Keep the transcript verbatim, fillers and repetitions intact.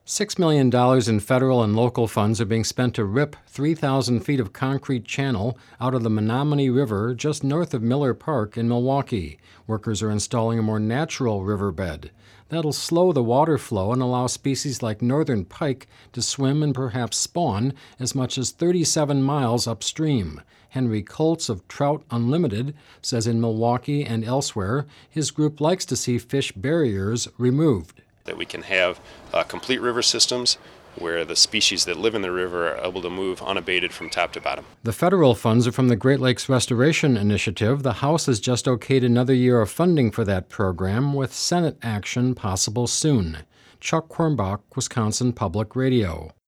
Six million dollars in federal and local funds are being spent to rip three thousand feet of concrete channel out of the Menominee River just north of Miller Park in Milwaukee. Workers are installing a more natural riverbed. That'll slow the water flow and allow species like northern pike to swim and perhaps spawn as much as thirty-seven miles upstream. Henry Colts of Trout Unlimited says in Milwaukee and elsewhere, his group likes to see fish barriers removed. That we can have uh, complete river systems where the species that live in the river are able to move unabated from top to bottom. The federal funds are from the Great Lakes Restoration Initiative. The House has just okayed another year of funding for that program, with Senate action possible soon. Chuck Quirmbach, Wisconsin Public Radio.